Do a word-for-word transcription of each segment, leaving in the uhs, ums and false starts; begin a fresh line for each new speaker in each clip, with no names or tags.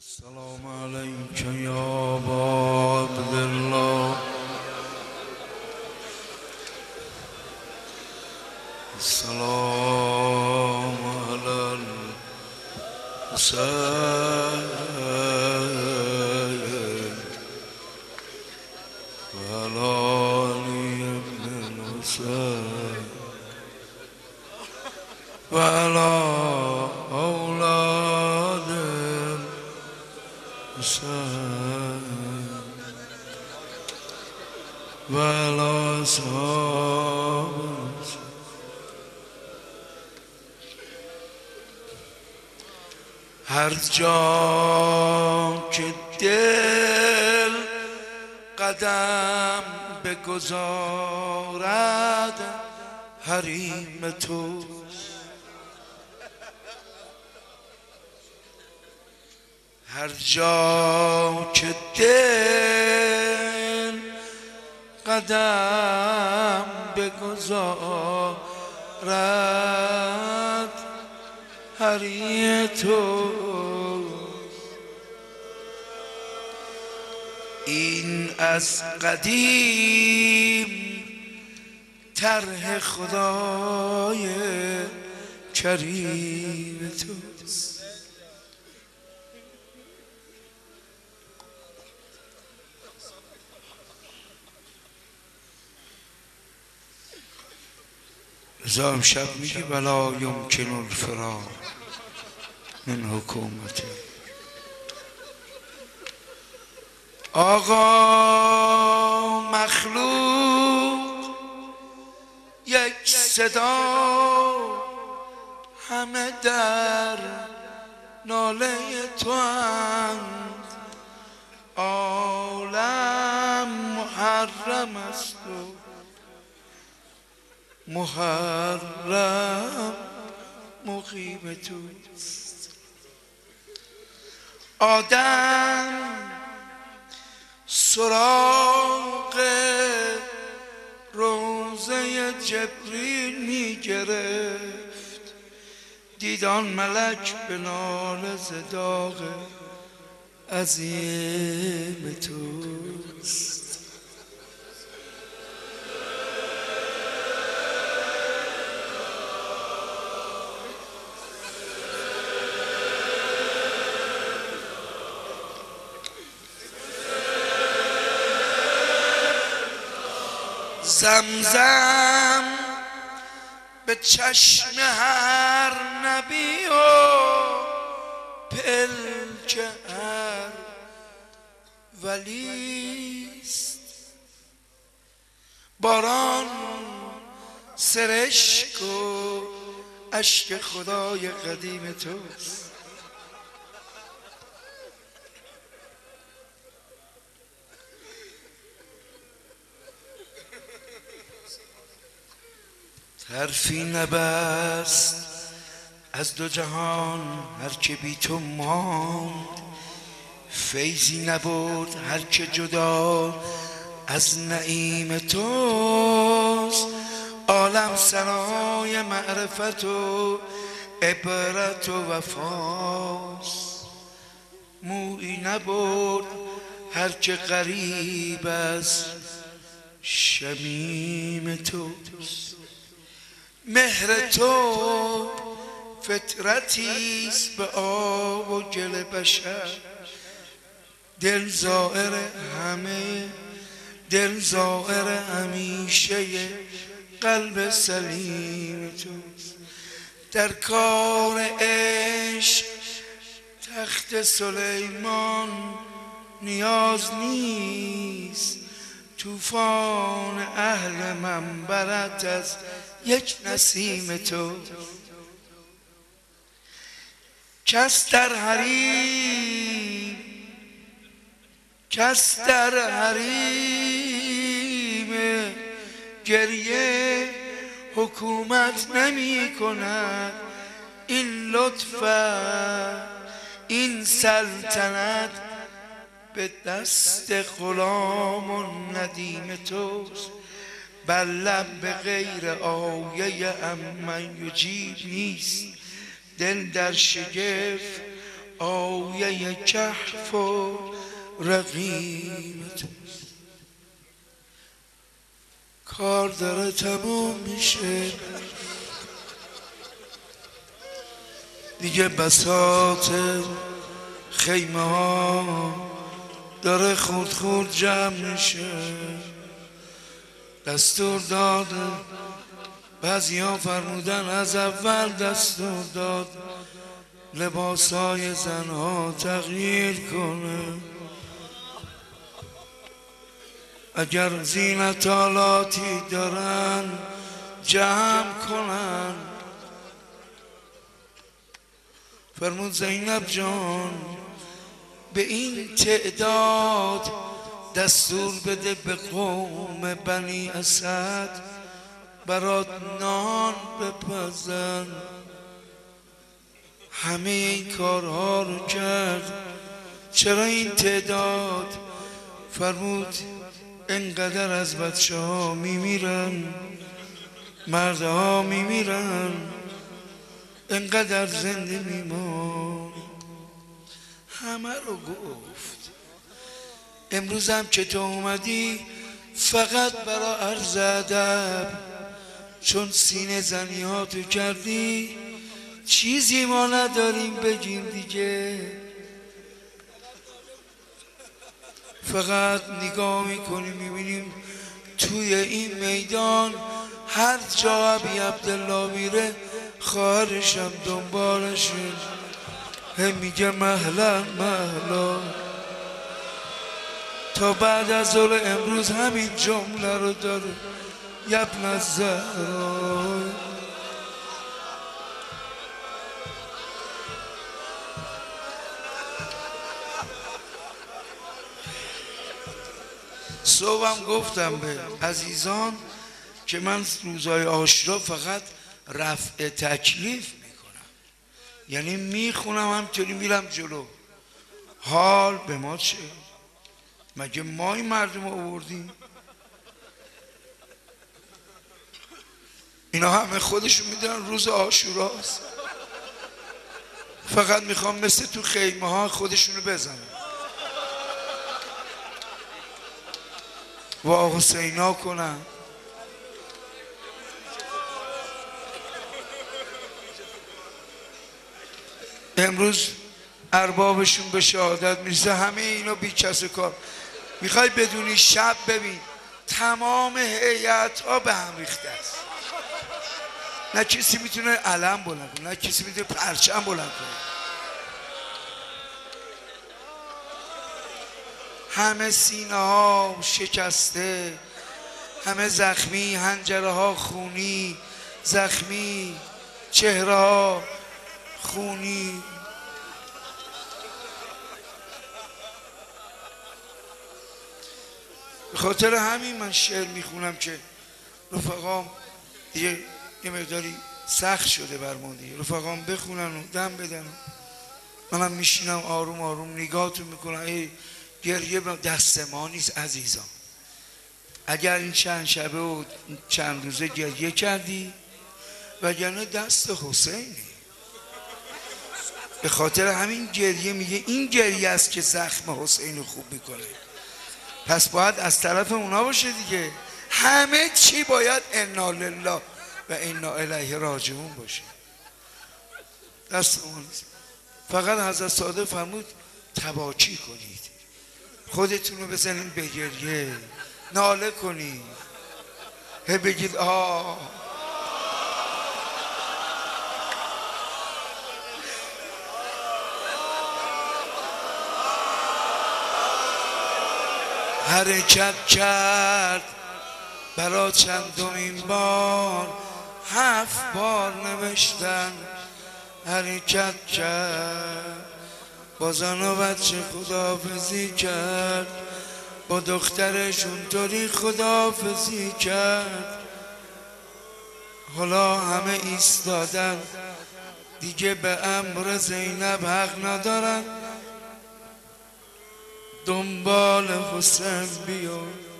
السلام عليك يا أبا عبد الله. السلام على الحسين وعلى علي بن الحسين وعلى أولاد الحسين وعلى أصحاب. هر جا که دل قدم بگذارد حریم توست. هر جا که دل قدم بگذارد حریم توست. این از قدیم طرح خدای کریم توست. رضا امشب میگی ولا یمکن الفرار من حکومتی. آقا مخلوق یک صدا همه در ناله تو اند. عالم محرم است و محرم مقیم توست. آدم سراغ روضه جبریل می گرفت، دید آن ملک به ناله ز داغ عظیم توست. زمزم به چشم هر نبی و پلک هر ولیست. باران سرشک و اشک خدای قدیم توست. حرفی نبست از دو جهان هر که بی تو ماند، فیضی نبرد هر که جدا از نعیم توست. عالم سرای معرفت و عبرت و وفاست، مویی نبرد هر که غریب از شمیم توست. مهر تو فطرتیست به آب و گل بشر، دل زائر همه دل زائر همیشه قلب سلیم توست. در کار عشق تخت سلیمان نیاز نیست، طوفان اهل منبرت از یک نسیم تو. کس در حریم کس در حریم گریه حکومت نمی کند. این لطف این سلطنت به دست غلام و ندیم توست. بر لب به غیر آیه امن یجیب نیست، دل در شگفت آیه کهف و رقیب توست. کار داره تموم میشه دیگه، بساط خیمه ها داره خورد خورد جمع میشه. دستور داده بعضی ها فرمودن از اول دستور داد لباسای زنها تغییر کنه، اگر زینت آلاتی دارن جمع کنن. فرمود زینب جان به این تعداد دستور بده به قوم بنی اسد برات نان بپزن. همه این کارها رو کرد. چرا این تعداد؟ فرمود انقدر از بچه ها میمیرن، مردها میمیرن، انقدر زنده میمان. همه رو گفت. امروز هم که تو اومدی فقط برا عرض ادب، چون سینه زنی ها تو کردی چیزی ما نداریم بگیم دیگه. فقط نگاه میکنیم میبینیم توی این میدان هر جا ابی عبدالله میره خواهرشم دنبالشه، هم میگه مهلا مهلا. تا بعد از ظهر امروز همین جمله رو داره، یبن الزهرا. صبحم گفتم به عزیزان که من روزای عاشورا فقط رفع تکلیف میکنم، یعنی میخونم همینطوری میرم جلو. حال به ما چه؟ مگه ما این مردم رو آوردیم؟ اینا همه خودشون میدونن روز عاشوراست، فقط میخوام مثل تو خیمه ها خودشونو بزنن. وا حسینا کنن. امروز اربابشون به شهادت میرسه، همه اینا بی کس کار. میخوای بدونی شب ببین تمام هیئت ها به هم ریخته است، نه کسی میتونه علم بلند کنه، نه کسی میتونه پرچم بلند کنه. همه سینه ها شکسته، همه زخمی، حنجره ها خونی، زخمی، چهره ها خونی. به خاطر همین من شعر میخونم که رفقام دیگه یه مقداری سخت شده برمون دیگه، رفقام بخونن و دم بدن. منم میشینم آروم آروم نگاهتون میکنم. ای گریه دست ما نیست عزیزان. اگر این چند شبه و چند روزه گریه کردی وگرنه دست حسینی. به خاطر همین گریه میگه این گریه است که زخم حسین رو خوب میکنه. پس باید از طرف اونا باشه دیگه. همه چی باید انا لله و انا الیه راجعون باشه. دست ما نیست. فقط حضرت صادق فرمود تباکی کنید، خودتون رو بزنید به گریه، ناله کنید، هی بگید آه. حرکت کرد برا چندمین بار، هفت بار نوشتن حرکت کرد. با زن و بچه خداحافظی کرد، با دخترش اونطوری خداحافظی کرد. حالا همه ایستادن دیگه به امر زینب حق ندارن، دنبال حسین بیا.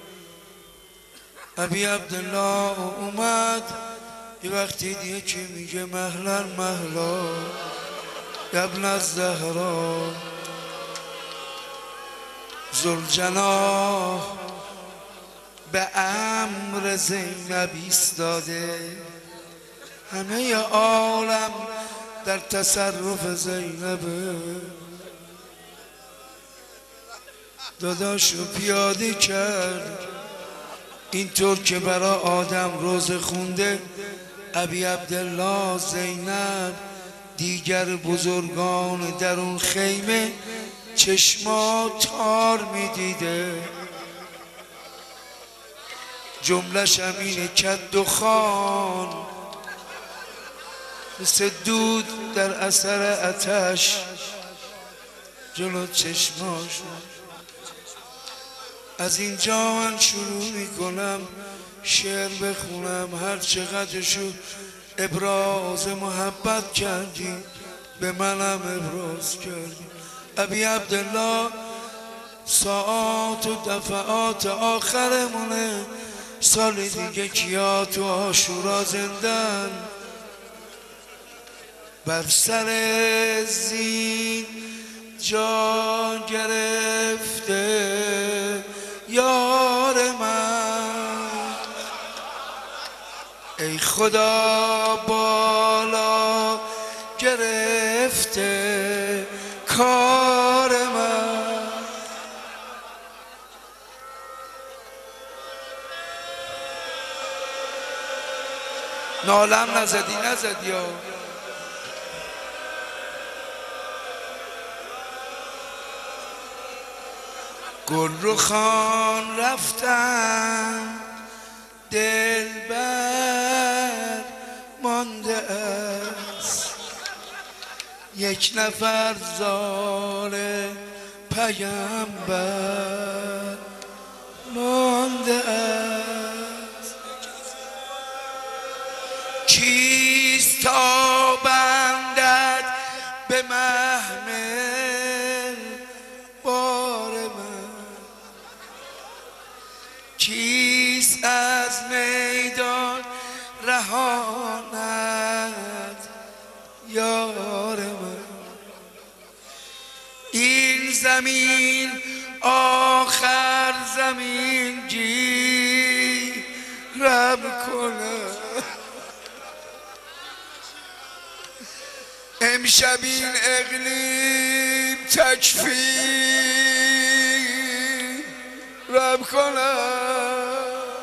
ابی عبدالله اومد یه وقتی دیگه که میگه مهلا مهلا. ابن الزهرا ذوالجناح به امر زینب ایستاده، همه عالم در تصرف زینبه. داداشو پیاده کرد اینطور که برا آدم روزه خونده. ابی عبدالله زینب دیگر بزرگان در اون خیمه چشما تار میدیده. جملش همینه کد و خان مثل دود در اثر آتش جلو چشماش. از اینجا من شروع میکنم شعر بخونم. هر چقدرشو ابراز محبت کردی به منم ابراز کردی. ابی عبدالله ساعات و دفعات آخرمونه. سال دیگه کیا تو عاشورا زندن، بر سر زین جا گرفته یار من. ای خدا بالا گرفته کار من. نالم نزدی نزدی ها. گل رو خان رفتم دلبر مانده است، یک نفر زال پیامبر مانده است. کیست تا بندد به محمل بار من، کیست از میدان رهاند یار من. این زمین آخر زمین گیرم کنه. امشب این اقلیم تکفیرم کنه.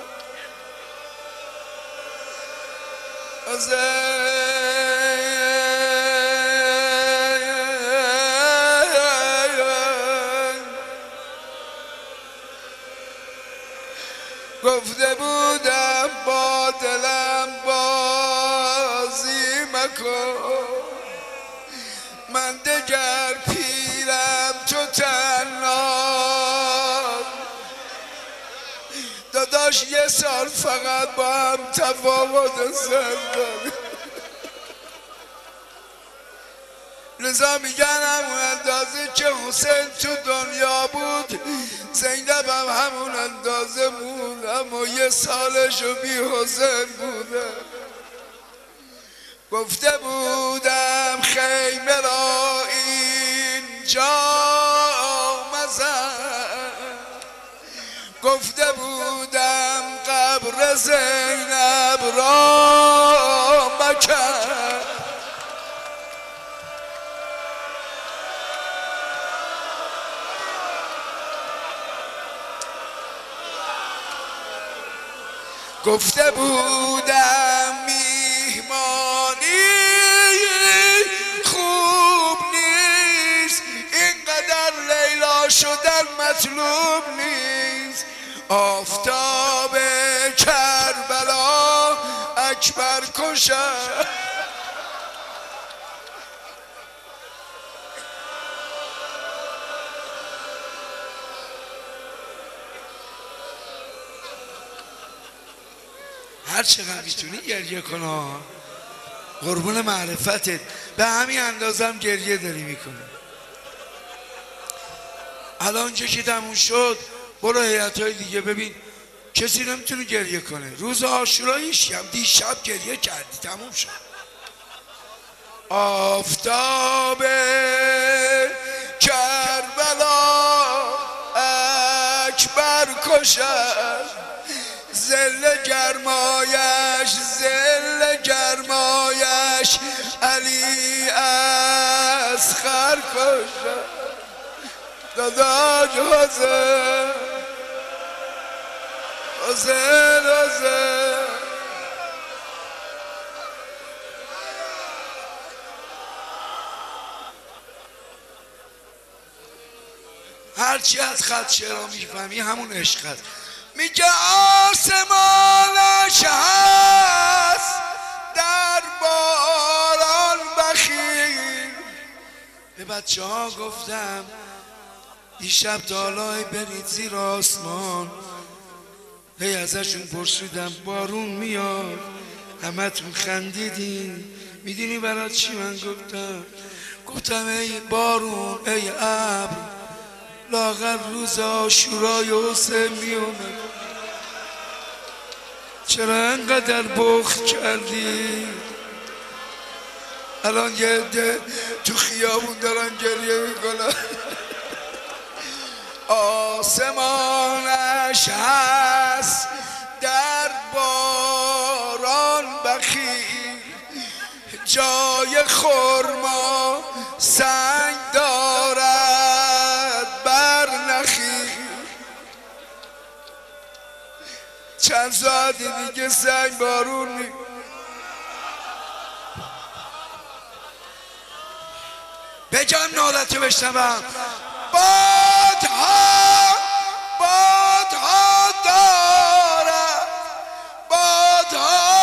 گفته بودم با دلم بازی مکن، من دگر پیرم تو تنها. داداش یه سال فقط با هم تفاوت سن داریم، لذا میگن همون اندازه که حسین تو دنیا بود زینب هم همون اندازه بود، اما یه سالشو بی حسین بوده. گفته بودم خیمه را اینجا مزن، گفته بودم قبر زینب را مکن. گفته بودم میهمانی خوب نیست، اینقدر لیلا شدن مطلوب نیست. آفتاب کربلا اکبر کشد، هر چقدر میتونی گریه کن، قربون معرفتت. به همین اندازم گریه داری میکنی. الان چه که تموم شد برو هیئت‌های دیگه ببین کسی نمیتونه گریه کنه. روز عاشورا هیچ هم دیشب گریه کردی تموم شد. آفتاب خوشم زل گرمایش زل گرمایش علی اصغر خوشم داداش حسین حسین حسین هرچی از خط شعرها میفهمی همون عشق هست. میگه آسمانش هست در باران بخیل. به بچه ها گفتم دیشب دالای برید زیر آسمان. هی ازشون پرسیدم بارون میاد، همتون خندیدین. میدونی برای چی من گفتم؟ گفتم ای بارون ای ابر، لاغر روز عاشورای حسین میومد، چرا انقدر بخل کردی؟ الان یه عده تو خیابون دارن گریه میکنن. آسمانش هست در باران بخیل، جای خرما سنگ دارد بر نخیل. چند ساعتی دیگه سنگ بارون می بجم نالتو بشنوم. بادها بادها دارد بادها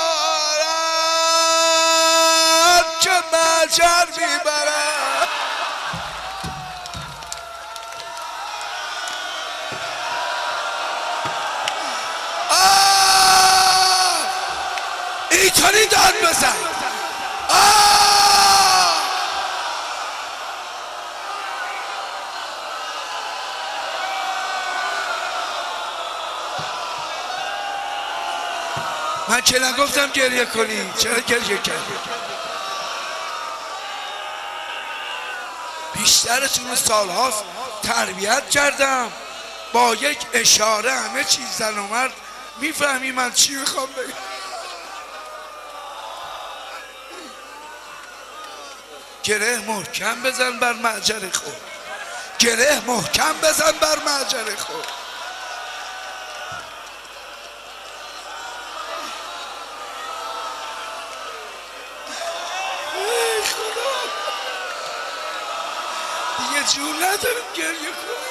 دارد که مجر میبرد. اینطوری داد بزن. من که نگفتم گریه کنی، چرا گریه کردی؟ بیشترتون رو سالهاست تربیت کردم، با یک اشاره همه چیز زن و مرد میفهمی من چی میخوام بگم. گره محکم بزن بر معجر خود، گره محکم بزن بر معجر خود. دیگه جور ندارم گریه کنم.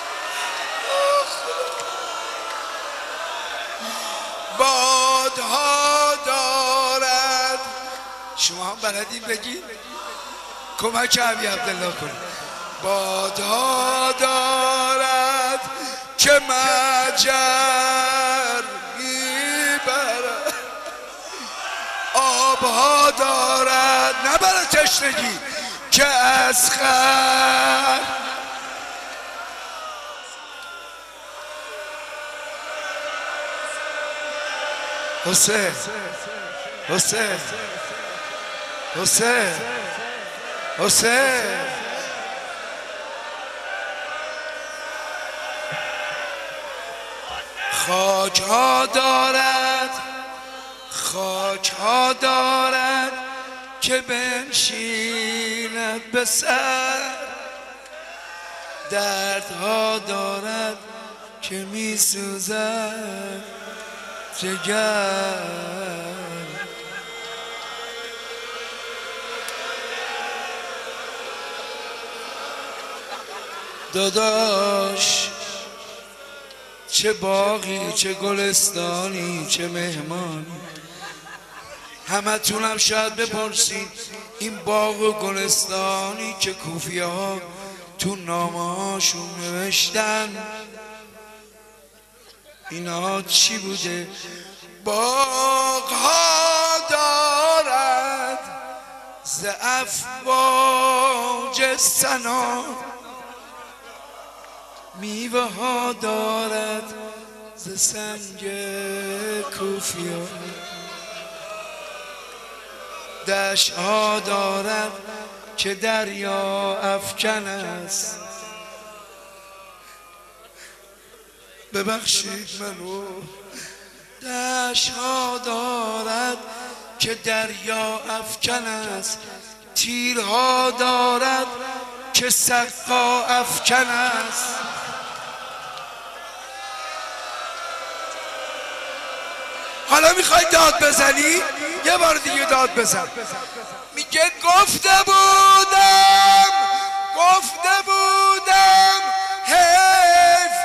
بادها دارد. شما هم بلدین بگید؟ کمک عبی عبدالله کنید. بادها دارد که مجر میبرد، آبها دارد نبره تشنگی که اصغر. حسین حسین حسین حسین خاک ها دارد خاک ها دارد که بنشیند به سر، دردها دارد که می سوزد جگر. داداش چه باغی چه گلستانی چه مهمانی. همه تونم شاید بپرسید این باغ و گلستانی که کوفیه ها تو نامه هاشون نوشتن اینا چی بوده؟ باغ ها دارد ز افواج سنا، میوه ها دارد ز سنگ کوفیه، دشت ها دارد که دریا افکن است. ببخشید منو. دشت‌ها دارد که دریا افکن است، تیرها دارد که سقا افکن است. حالا میخوای داد بزنی؟ یه بار دیگه داد بزن. میگه گفته بودم گفته بودم حیف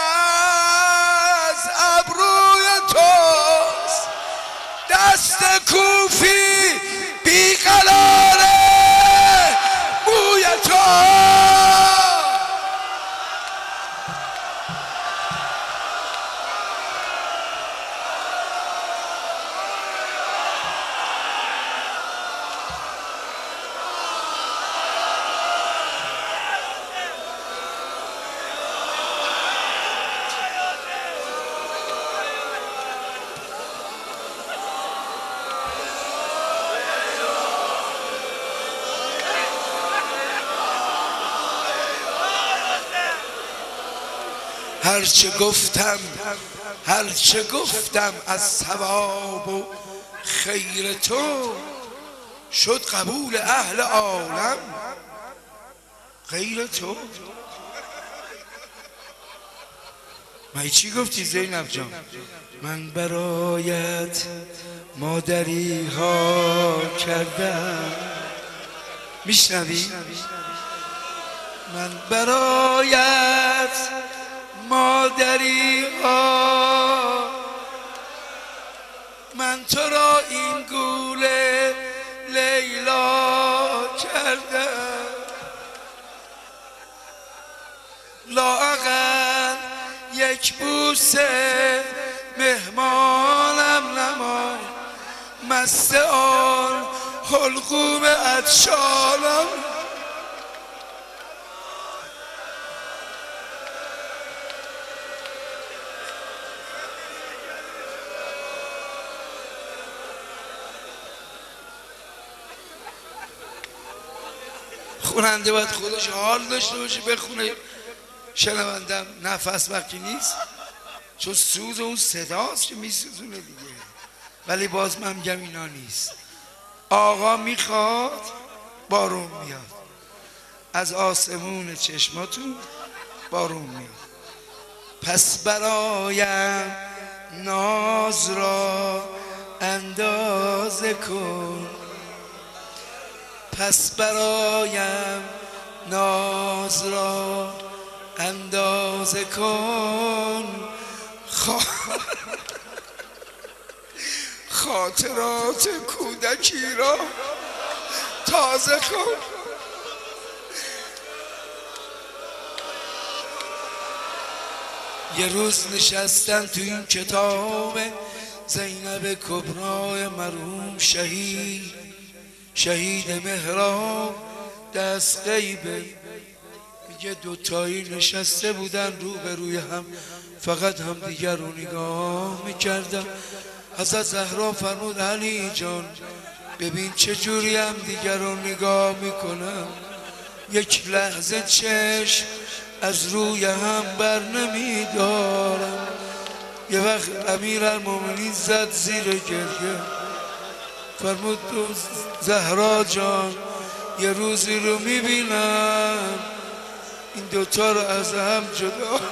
از ابروی توست، دست کوفی بیقراره موی تو. هرچه گفتم هرچه گفتم از ثواب و خیر تو، شد قبول اهل عالم غیر تو. من چی گفتی زینب جان؟ من برایت مادری ها کردم. میشنوی؟ من برایت مادری ها، من تو را این گوله لیلا کردم. لااقل یک بوسه مهمانم نما، مست آن حلقوم عطشانم. خوننده باید خودش حال داشته باشه بخونه، شنوندم نفس وقتی نیست، چون سوز اون صداست که میسوزونه دیگه. ولی باز من میگم اینا نیست. آقا میخواد بارون میاد، از آسمون چشماتون بارون میاد. پس برایم ناز را اندازه کن، پس برایم ناز را اندازه کن. خاطرات کودکی را تازه کن. یه روز نشستن تو این کتاب زینب کبرای مرحوم شهید شهید مهراب دست غیبه. میگه دوتایی نشسته بودن رو به روی هم، فقط هم دیگر رو نگاه میکردن. حضرت زهرا فرمود علی جان ببین چجوری هم دیگر رو نگاه میکنم، یک لحظه چشم از روی هم بر نمیدارم. یه وقت امیرالمومنین زد زیر گریه، فرمود تو زهرا جان یه روزی رو میبینم این دوتا رو از هم جدا.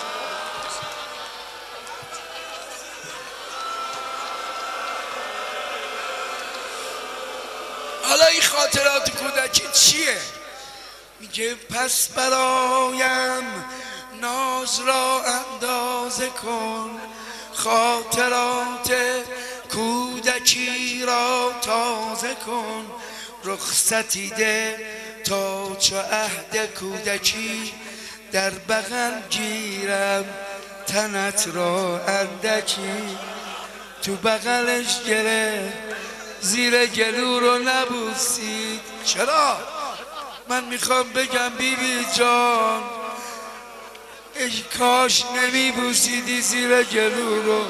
حالا این خاطرات کودکی چیه؟ میگه پس برایم ناز را اندازه کن، خاطرات کودکی را تازه کن. رخصتی ده تا چو عهد کودکی، در بغل گیرم تنت را اندکی. تو بغلش گره زیر گلو رو نبوسید. چرا؟ من میخوام بگم بی بی جان ای کاش نمی بوسیدی زیر گلو رو،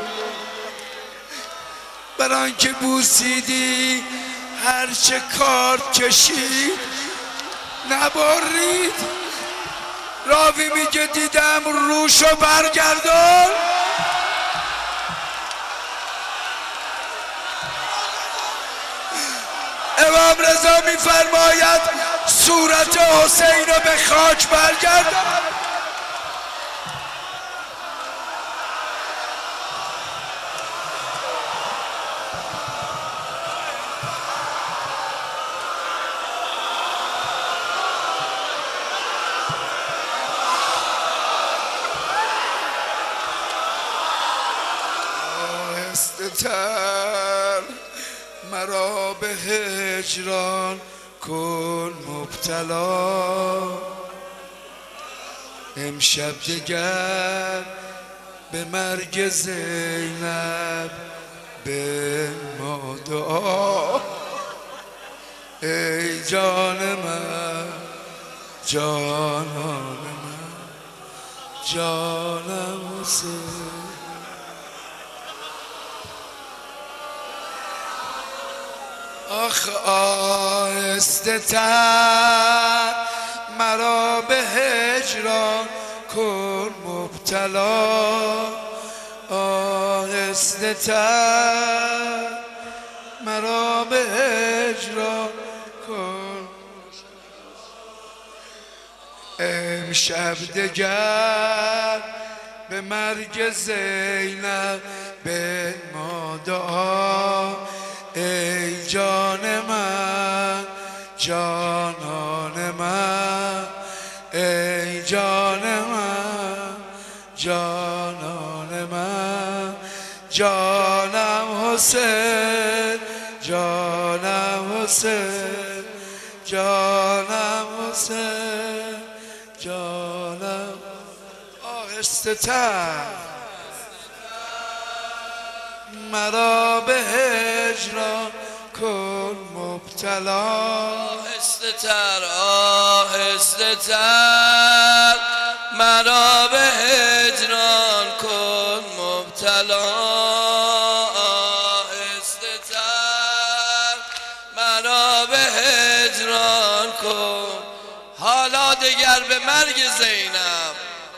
برای که بوسیدی هرچه کارت کشید نبارید. راوی میگه دیدم روشو برگردان، امام رضا میفرماید صورت حسین رو به خاک برگردان. تر مرا به هجران کن مبتلا، امشب دگر به مرگ زینب به ما دعا. ای جان من جانان من جانم حسین، آخ آهسته تر مرا به هجران کن مبتلا، آهسته تر مرا به هجران کن. امشب دگر به مرگ زینب به ما دعا. ای جان من جانان من، ای جان من جانان من، جانم حسین جانم حسین جانم حسین جانم. آهسته تر مرا به هجران کن مبتلا،
آهسته تر آهسته تر مرا به هجران کن مبتلا، آهسته تر مرا به هجران کن. حالا دگر به مرگ زینب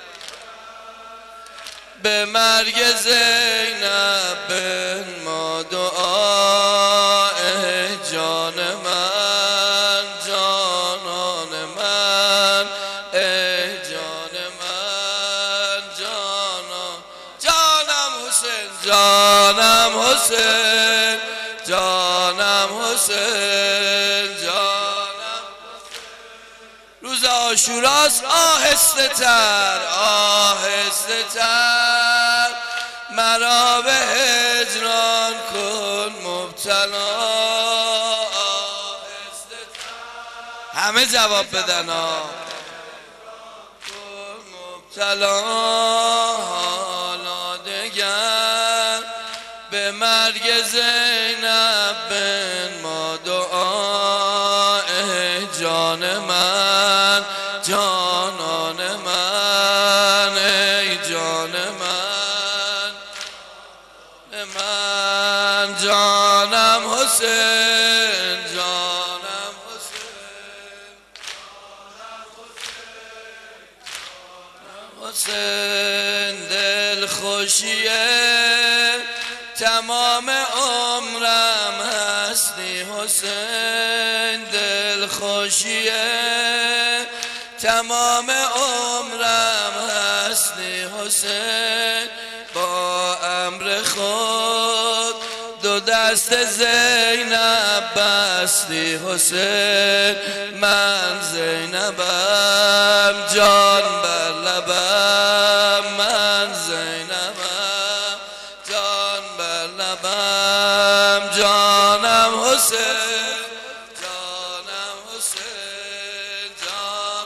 به مرگ زینب به ما دعا. ای جان من جانان من، ای جان من جانان جانم حسین جانم حسین جانم حسین جانم. روز عاشوراست آهسته تر آهسته تر مرا به هجران کن مبتلا، آهسته تر همه جواب بدن ها کن مبتلا. حالا دگر به مرگ زینب بن ما دعا. ای جان من جانان من، ای جان من من جانم حسین جانم حسین حسین. دل خوشیه تمام عمرم هستی حسین، دل خوشیه تمام عمرم هستی حسین. با امر خود دو دست زینب بستی حسین، من زینبم جان بر لبم، من زینبم جان بر لبم، جانم حسین جانم حسین جان.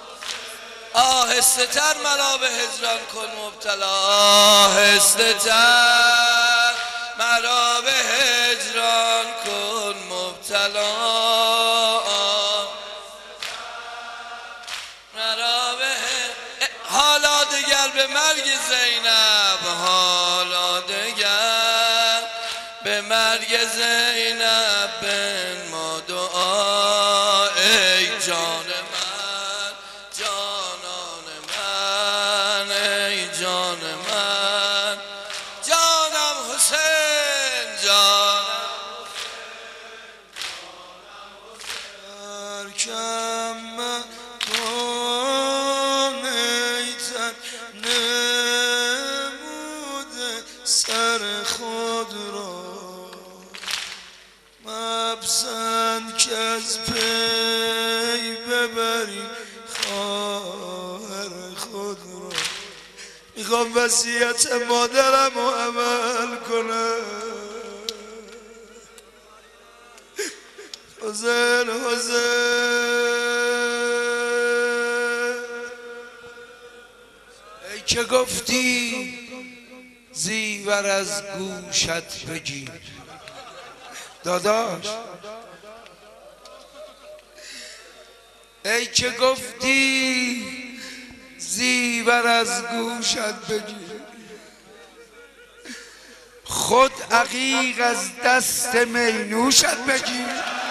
آهسته تر مرا به هجران کن مبتلا، آهسته تر مرا به هجران کن مبتلا، مرا به حالا دگر به مرگ زینب، حالا دگر به مرگ زینب بن ما دعا. ای جان من جانان
کن ای تن نموده سر خود را مپسند که از پی ببری خواهر خود را میخوام وصیت مادرم رو عمل کنم حسین حسین ای که گفتی زیور از گوشت بگیر داداش ای که گفتی زیور از گوشت بگیر خود عقیق از دست مینوشت بگیر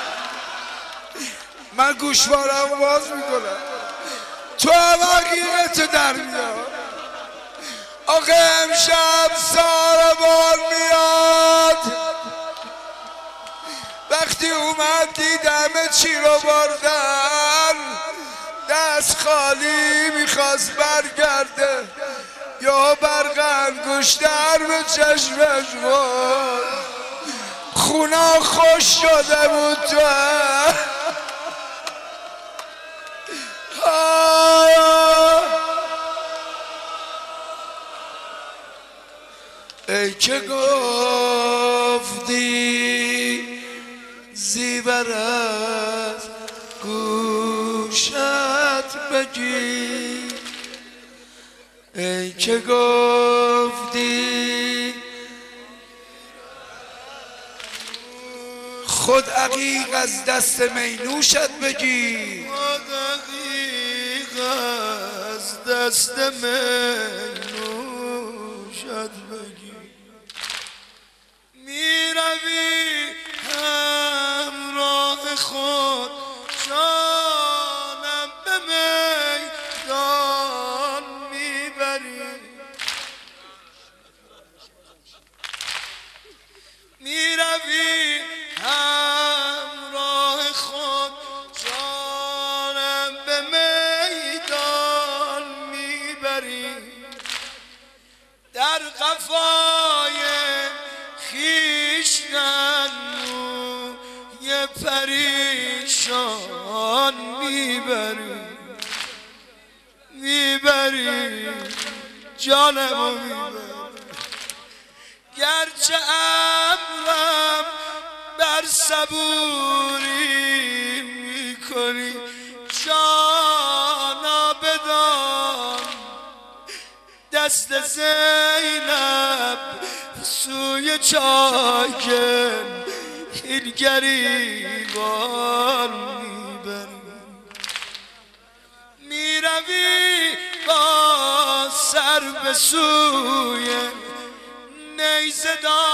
من گوشوارم باز میکنم تو هم عقیقتو در میاد آقا امشب ساربان میاد وقتی اومد دیدم چی رو بردن دست خالی میخواست برگرده یا برق انگشتر به چشمش بود خونا خوش شده بود تو ای که گفتی زیور از گوشت بگیر ای که گفتی خود عقیق از دست مینوشت بگیر خود عقیق از دست مینوشت بگیر میروی همراه خود جانم به میدان میبری میروی همراه خود جانم به میدان میبری در قفای خیشتن یه پریشان میبری میبری جانمو میبری گرچه ابرم بر صبوری میکنی جانا بدان دست زینب سوی چاکن این گریبان میبری میروی با سر به سوی نیزه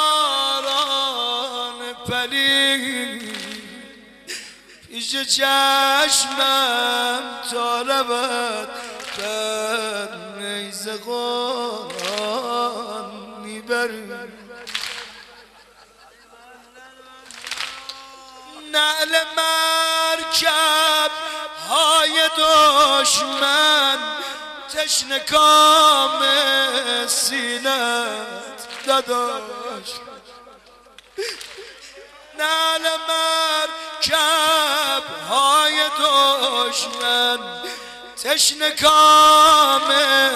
داران پلی پیش چشمم تا رود در نیزه قرآن میبری نعل مرکب های دشمن تشنه کام سینت داداش نعل مرکب های دشمن تشنه کام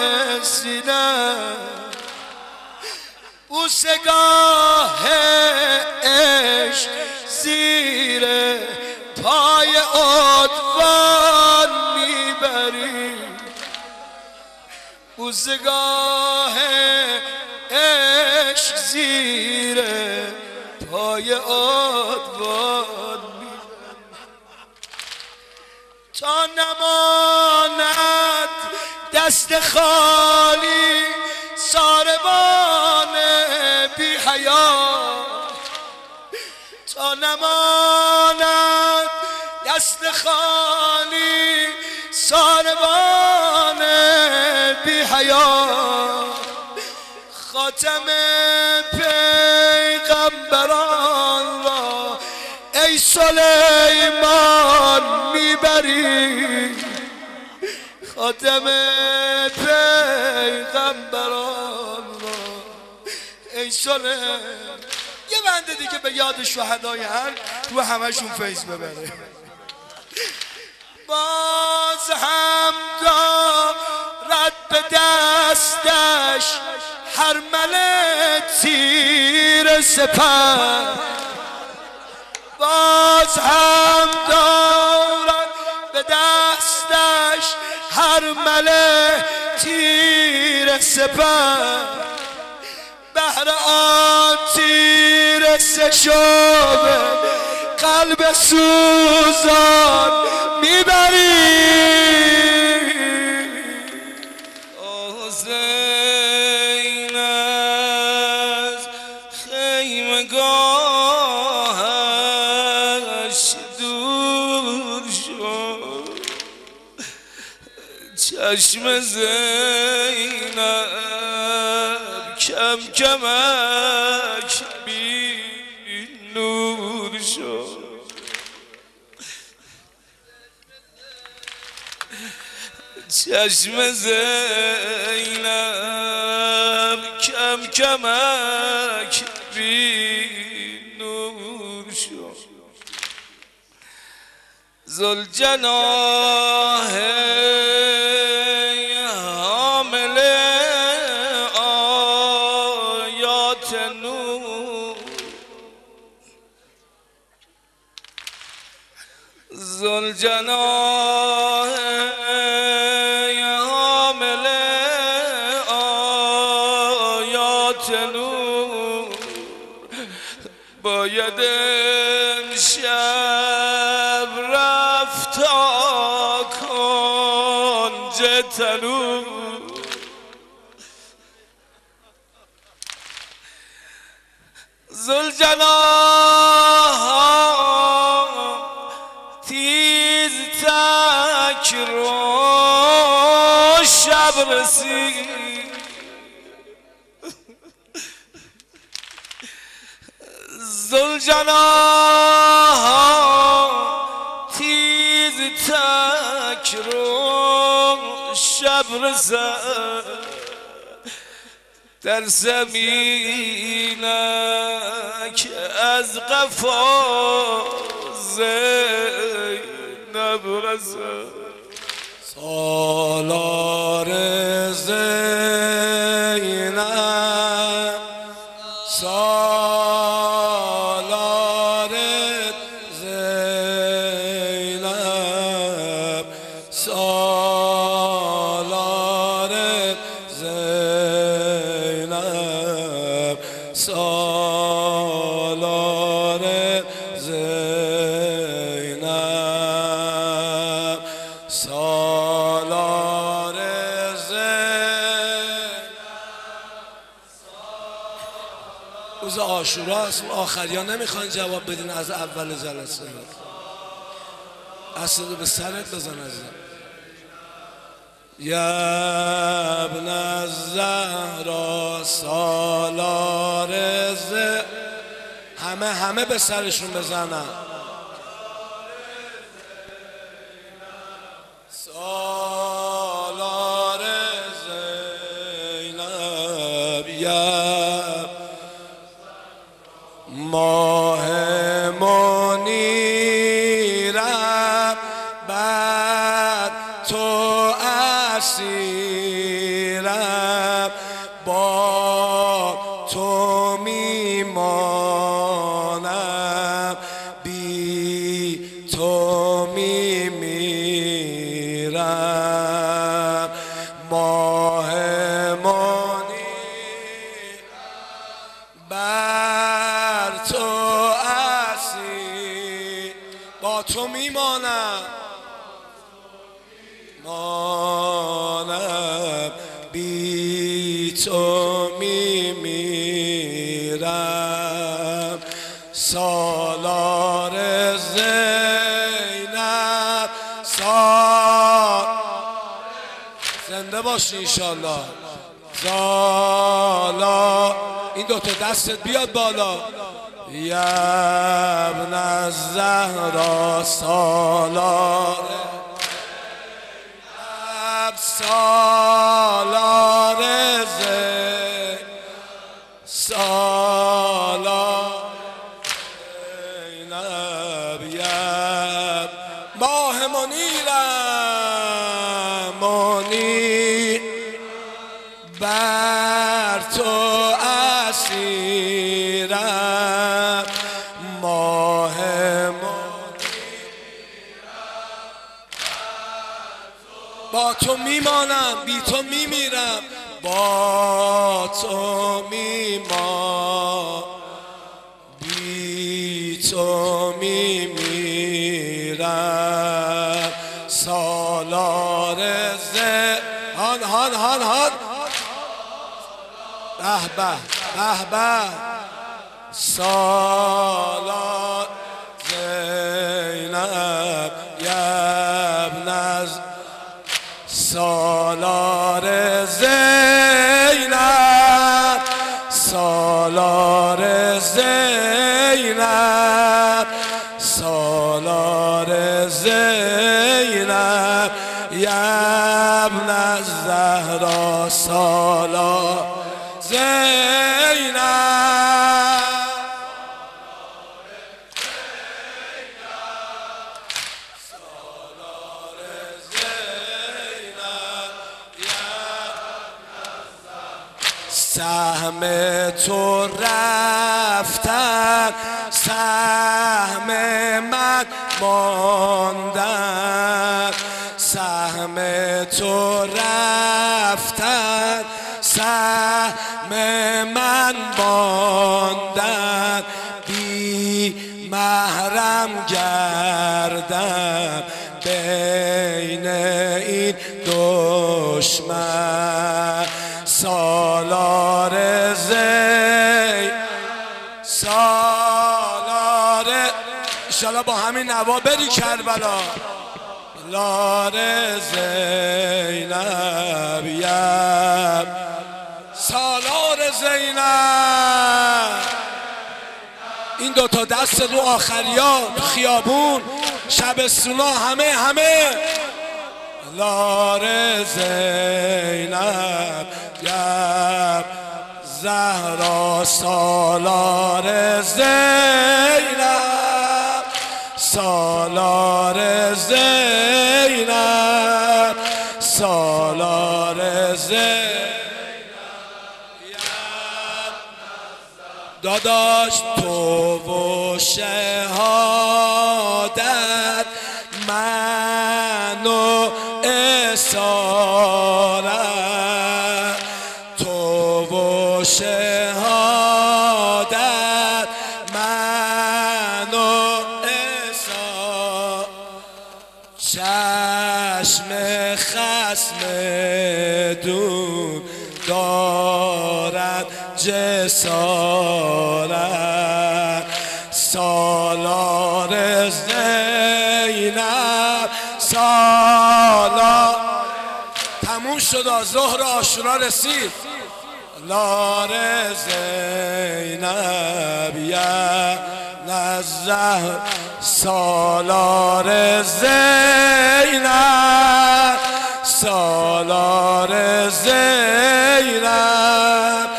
سینت بوسگاه عشق زیر پای عدوان میبری بوسگاه عشق زیر پای عدوان میبری تا نماند دست خالی ساربان بی حیا تا نماند دست خالی ساربان بی حیا خاتم پیغمبران را ای سلیمان میبری
خاتم پیغمبران را ای ساله یه بنده دیگه به یاد شهدای هر تو همشون فیض ببره. باز هم دارد به دستش هر مله تیر سپر، باز هم دارد به دستش هر مله تیر سپر، بهر آن تیر سشابه قلب سوزان میبری.
حسین از خیمگاهش دور شد، چشم زینب کم کمک بی نور شد. چشم زینب کم کمک بی نور شد. ذوالجناح حامل آیات نور، ذوالجناح حامل آیات نور، باید امشب رفت تا کنج تنور. ذوالجناح تیز تک رو شب رسید، ذوالجناح تیز تک رو شب رسد، در زمینک از قفا زینب رسد.
سالار زینب سالار زینب سالار زینب سالار زینب سالار زینب. روز عاشورا است، آخریا نمیخوان جواب بدین از اول جلسه. اصلا به سرت بزن عزیزم. یا ابن الزهرا سالار ز همه همه به سرشون بزنن. سالار زینب یا ماه منیرم بر تو اسیرم، با تو میمانم بی تو میمیرم. ماه منیرم بر تو اسیر، با تو میمانم مانم بی تو میمیرم. سالار زینب سال زنده باشی انشالله. سالار این دوتا دستت بیاد بالا. یا ابن الزهرا سالار سالار زینب سالار زینب یم ماه منیرم منیر بر تو اسیرم ماه با تو میمانم بی تو میمیرم با تو میمانم بی تو میمیرم سالار زینب هان هان هان هان به به به به سالار زینب ابن سالار زینب سالار زینب سالار زینب ابن الزهرا سالار زینب سهم تو رفتن سهم من ماندن سهم تو رفتن سهم من ماندن بی محرم گردم بین این دشمن سالار زی سالار انشالله با همین نوا بری کربلا سالار زینب یم سالار زینب این دوتا دست رو آخریا تو خیابون شبستونا همه همه سالار زینب یم زهرا سالار زینب سالار زینب سالار زینب داداش تو و شهادت منو اسارت تو و شهادت منو اسارت چشم خصم دون دارد جسارت سالار زینب سالار تموم شد ظهر عاشورا رسید سالار زینب یا نزه سالار زینب سالار زینب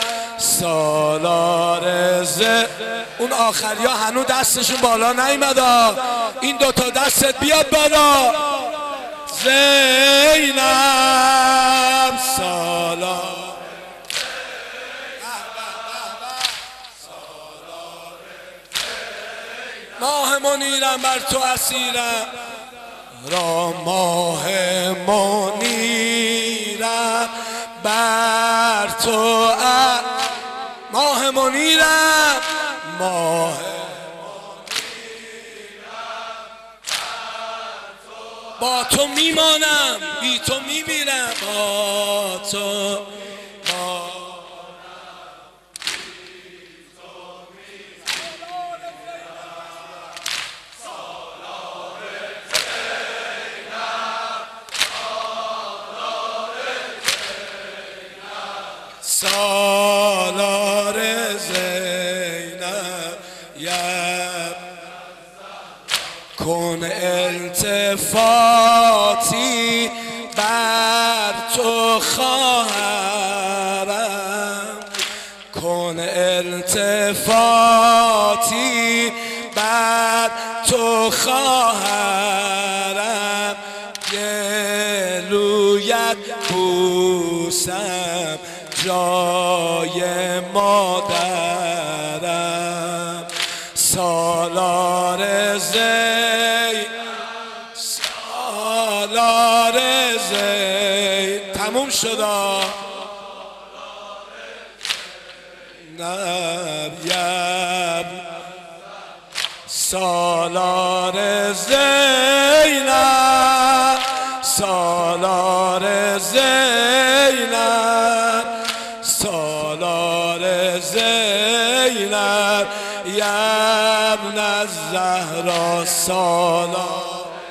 سالار زینب اون آخری ها هنو دستشون بالا نیمده این دوتا دستت بیاد بالا زینب سالار ماه منیرم بر تو اسیرم را ماه منیرم بر تو ماه منیرم ماه با تو میمانم بی تو میمیرم با تو سالار زینب یم کن التفاتی بر تو خواهرم کن التفاتی بر تو خواهرم گلویت بوسم جای مادرم سالار زی سالار زی تموم شد نبیم سالار زینب سالار زینب سالار زینب یبن الزهرا سالار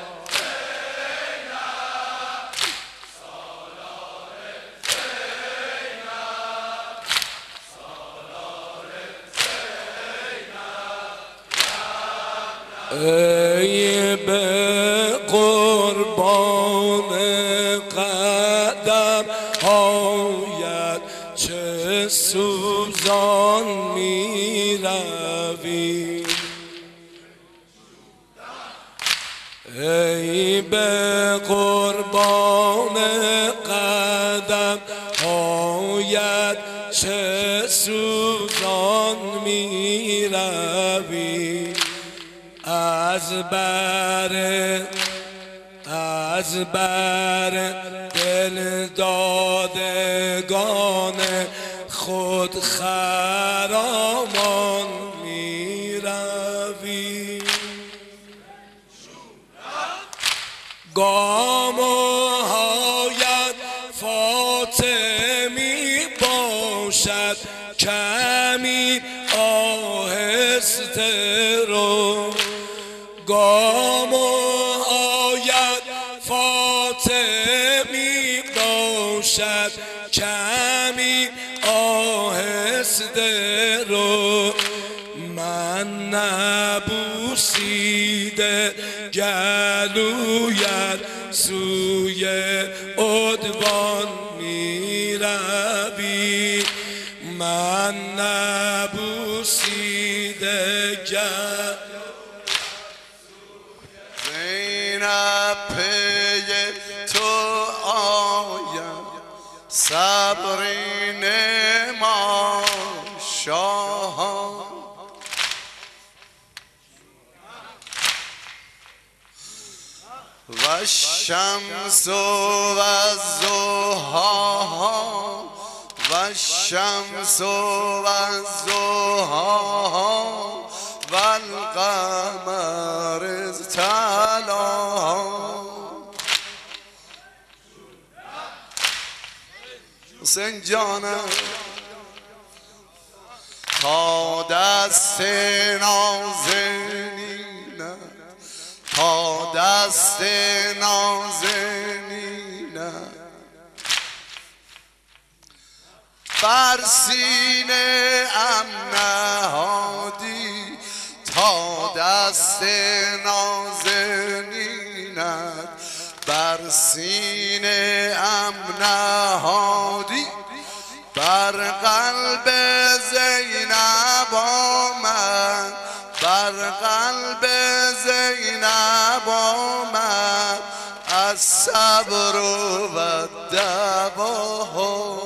ای به قربان قدم هایت چه سوزان می روی ای به قربان قدم هایت چه سوزان می روی از بر از بر دل دادگان خود خرامان می روی گام هایت فاطمی باشد کمی آهسته رو گام آید فاطمی باشد کمی آهسته رو من نبوسیده گلویت سوی عدوان می روی من نبوسیده گلویت
پی تو آیم صبرین ما شاه و الشمس و الضحا و الشمس و الضحا و القمر تلاها حسین جانم تا دست نازنینم تا دست نازنینم بر سینه ام نهادی تا دست نازنینت بر سینه ام نهادی بر قلب زینب آمد بر قلب زینب آمد از صبر و دوا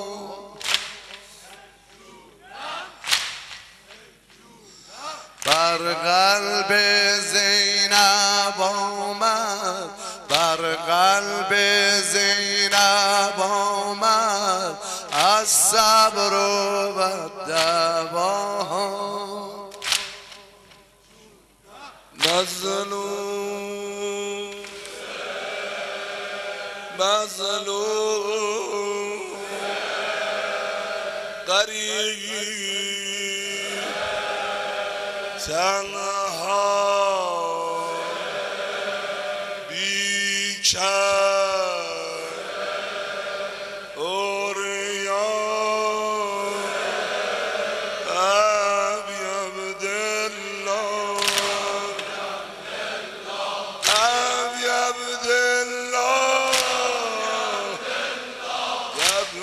بر قلب زینب آمد بر قلب زینب آمد از صبر و دوا مظلوم مظلوم غریب تنها بیکر اوریان ابی عبدالله ابی عبدالله ابن